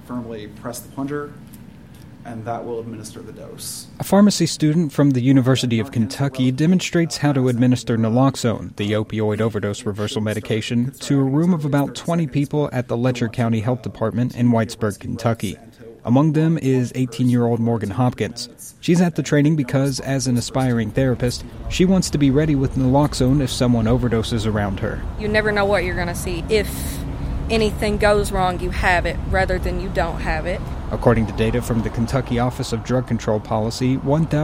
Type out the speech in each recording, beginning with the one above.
firmly press the plunger, and that will administer the dose. A pharmacy student from the University of Kentucky demonstrates how to administer naloxone, the opioid overdose reversal medication, to a room of about 20 people at the Letcher County Health Department in Whitesburg, Kentucky. Among them is 18-year-old Morgan Hopkins. She's at the training because, as an aspiring therapist, she wants to be ready with naloxone if someone overdoses around her. You never know what you're going to see. If anything goes wrong, you have it, rather than you don't have it. According to data from the Kentucky Office of Drug Control Policy,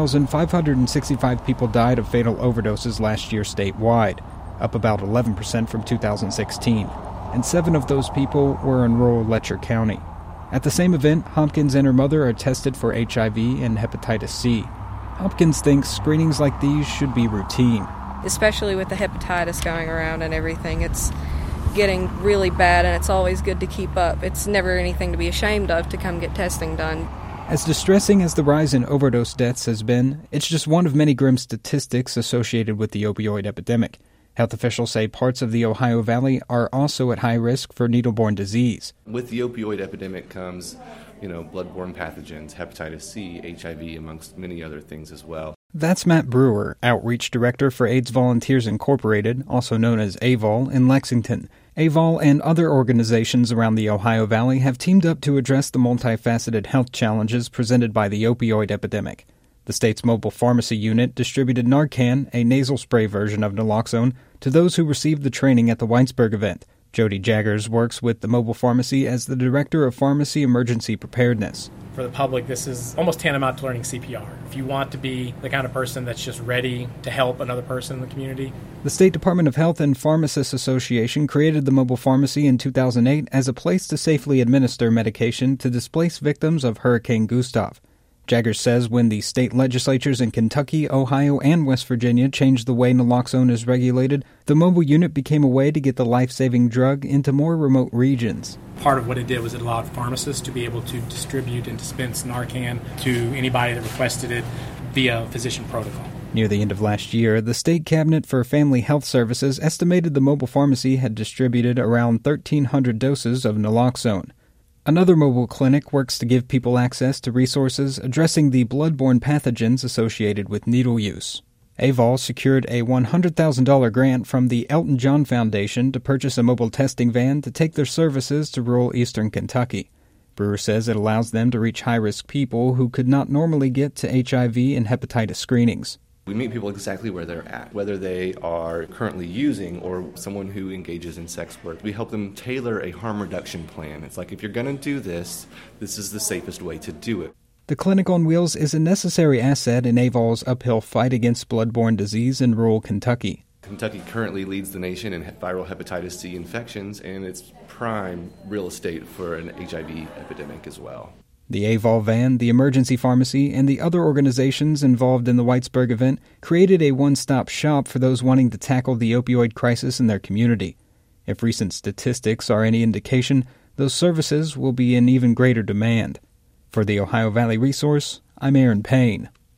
1,565 people died of fatal overdoses last year statewide, up about 11% from 2016, and 7 of those people were in rural Letcher County. At the same event, Hopkins and her mother are tested for HIV and hepatitis C. Hopkins thinks screenings like these should be routine. Especially with the hepatitis going around and everything, it's getting really bad, and it's always good to keep up. It's never anything to be ashamed of to come get testing done. As distressing as the rise in overdose deaths has been, it's just one of many grim statistics associated with the opioid epidemic. Health officials say parts of the Ohio Valley are also at high risk for needle-borne disease. With the opioid epidemic comes, bloodborne pathogens, hepatitis C, HIV, amongst many other things as well. That's Matt Brewer, Outreach Director for AIDS Volunteers Incorporated, also known as AVOL, in Lexington. AVOL and other organizations around the Ohio Valley have teamed up to address the multifaceted health challenges presented by the opioid epidemic. The state's mobile pharmacy unit distributed Narcan, a nasal spray version of naloxone, to those who received the training at the Whitesburg event. Jody Jaggers works with the mobile pharmacy as the Director of Pharmacy Emergency Preparedness. For the public, this is almost tantamount to learning CPR. If you want to be the kind of person that's just ready to help another person in the community. The State Department of Health and Pharmacists Association created the mobile pharmacy in 2008 as a place to safely administer medication to displaced victims of Hurricane Gustav. Jaggers says when the state legislatures in Kentucky, Ohio, and West Virginia changed the way naloxone is regulated, the mobile unit became a way to get the life-saving drug into more remote regions. Part of what it did was it allowed pharmacists to be able to distribute and dispense Narcan to anybody that requested it via physician protocol. Near the end of last year, the State Cabinet for Family Health Services estimated the mobile pharmacy had distributed around 1,300 doses of naloxone. Another mobile clinic works to give people access to resources addressing the bloodborne pathogens associated with needle use. AVOL secured a $100,000 grant from the Elton John Foundation to purchase a mobile testing van to take their services to rural eastern Kentucky. Brewer says it allows them to reach high-risk people who could not normally get to HIV and hepatitis screenings. We meet people exactly where they're at, whether they are currently using or someone who engages in sex work. We help them tailor a harm reduction plan. It's like, if you're going to do this, this is the safest way to do it. The Clinic on Wheels is a necessary asset in AVOL's uphill fight against bloodborne disease in rural Kentucky. Kentucky currently leads the nation in viral hepatitis C infections, and it's prime real estate for an HIV epidemic as well. The AVOL van, the emergency pharmacy, and the other organizations involved in the Whitesburg event created a one-stop shop for those wanting to tackle the opioid crisis in their community. If recent statistics are any indication, those services will be in even greater demand. For the Ohio Valley Resource, I'm Aaron Payne.